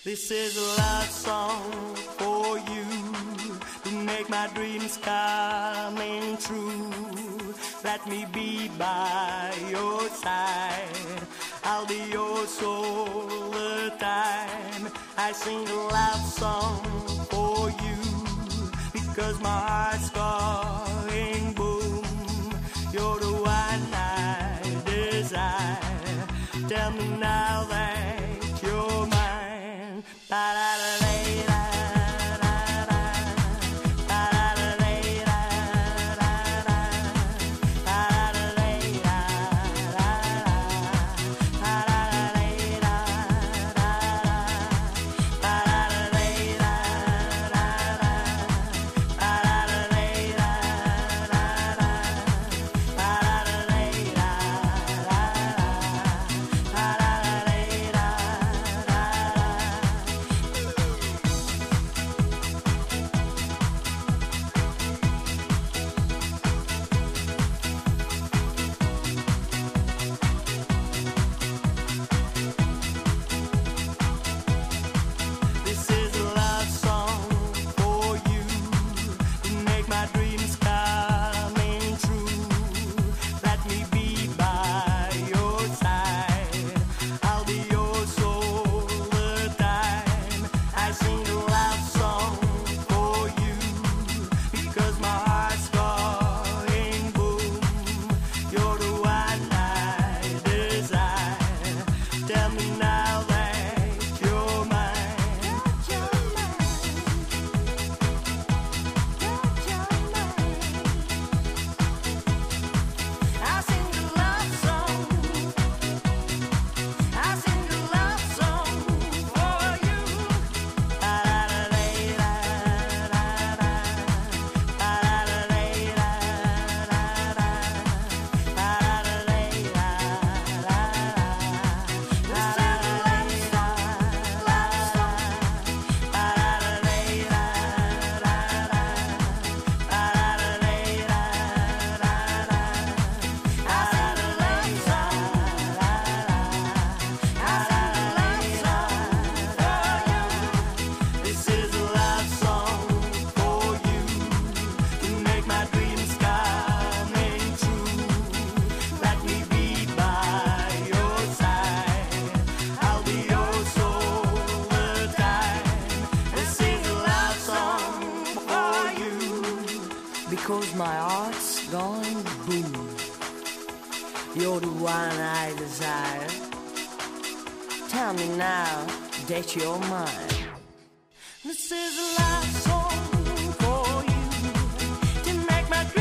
This is a love song for you to make my dreams coming true. Let me be by your side. I'll be yours all the time. I sing a love song for you because my heart's going boom. You're the one I desire. Tell me now that you're mine. Because my heart's gone boom. You're the one I desire. Tell me now that you're mine. This is a love song for you to make my dreams